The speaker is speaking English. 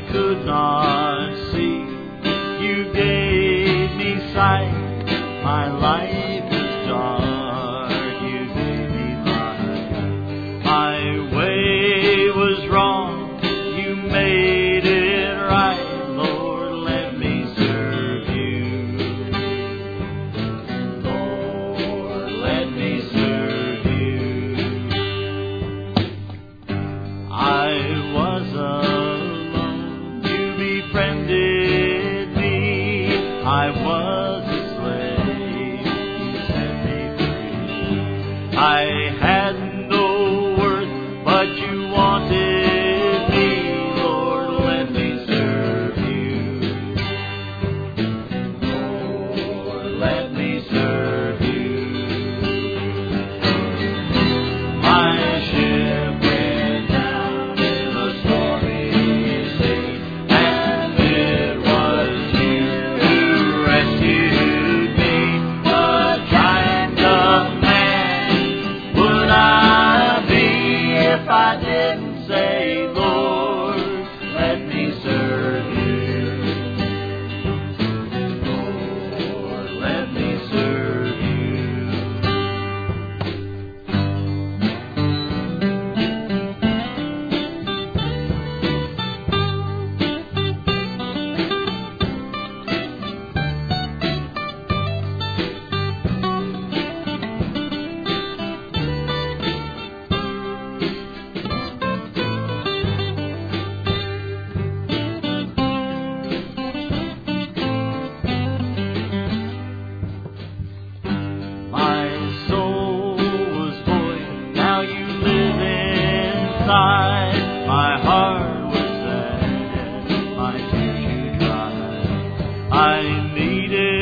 could not see. You gave me sight. My life is dark. You gave me light. My way was wrong. You made it right. Lord, let me serve you. Lord, let me serve you. I was alone. You befriended me. I was a slave. You set me free. I had no worth, but you wanted me. Lord, let me serve you. Lord, let me serve you. My ship went down in a stormy sea, and it was you who rescued me. What kind of man would I be if I didn't say, Lord, let me serve you? Lord, let me serve you. My soul was void, now you live inside. My heart was sad, my tears you dried. I needed